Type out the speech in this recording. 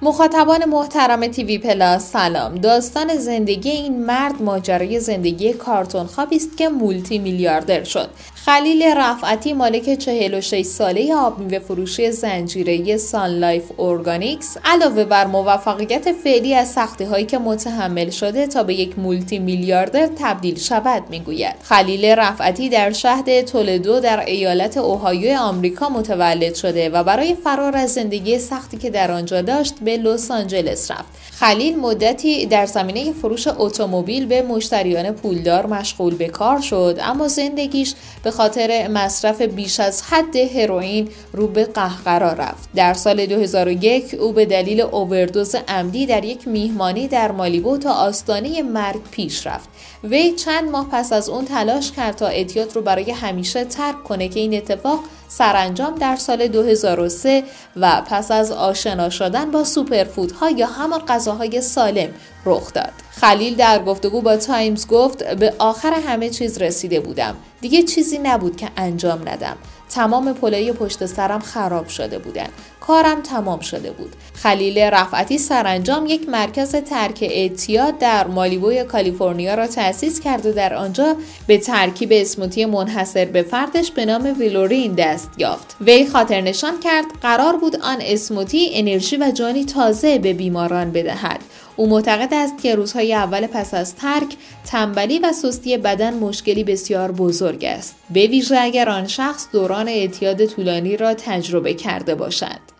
مخاطبان محترم تیوی پلاس سلام. داستان زندگی این مرد ماجرای زندگی کارتون خوابی است که مولتی میلیاردر شد. خلیل رفعتی مالک 46 ساله آب میوه فروشی زنجیره‌ای سان لایف ارگانیکس علاوه بر موفقیت فعلی از سختی‌هایی که متحمل شده تا به یک مولتی میلیاردر تبدیل شود میگوید. خلیل رفعتی در شهر تولدو در ایالت اوهایو آمریکا متولد شده و برای فرار از زندگی سختی که در آنجا داشت به لس آنجلس رفت. خلیل مدتی در زمینه فروش اتومبیل به مشتریان پولدار مشغول به کار شد، اما زندگیش به خاطر مصرف بیش از حد هروئین رو به قهقرا رفت. در سال 2001 او به دلیل اووردوز عمدی در یک میهمانی در مالیبو تا آستانه مرگ پیش رفت. وی چند ماه پس از اون تلاش کرد تا اعتیاد رو برای همیشه ترک کنه که این اتفاق سرانجام در سال 2003 و پس از آشنا شدن با سوپرفودها یا همان غذاهای سالم رخ داد. خلیل در گفتگو با تایمز گفت به آخر همه چیز رسیده بودم. دیگه چیزی نبود که انجام ندم. تمام پلهای پشت سرم خراب شده بودن. کارم تمام شده بود. خلیل رفعتی سرانجام یک مرکز ترک اعتیاد در مالیبوی کالیفرنیا را تأسیس کرد و در آنجا به ترکیب اسموتی منحصر به فردش به نام ویلورین دست یافت. وی خاطر نشان کرد قرار بود آن اسموتی انرژی و جانی تازه به بیماران بدهد. او معتقد است که روزهای اول پس از ترک تنبلی و سستی بدن مشکلی بسیار بزرگ است، به ویژه اگر آن شخص دوران اعتیاد طولانی را تجربه کرده باشد.